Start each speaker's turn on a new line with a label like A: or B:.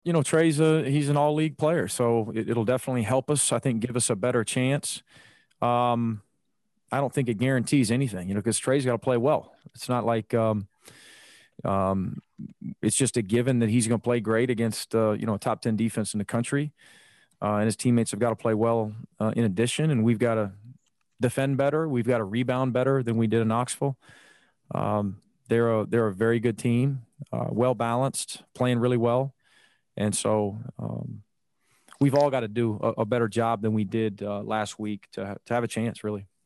A: Trey's he's an all league player, so it'll definitely help us. I think give us a better chance. Um, I don't think it guarantees anything, because Trey's got to play well. It's not like um, it's just a given that he's going to play great against a top 10 defense in the country, and his teammates have got to play well in addition, and we've got to defend better. We've got to rebound better than we did in Knoxville. They're a very good team, well balanced, playing really well, and so we've all got to do a better job than we did last week to have a chance, really.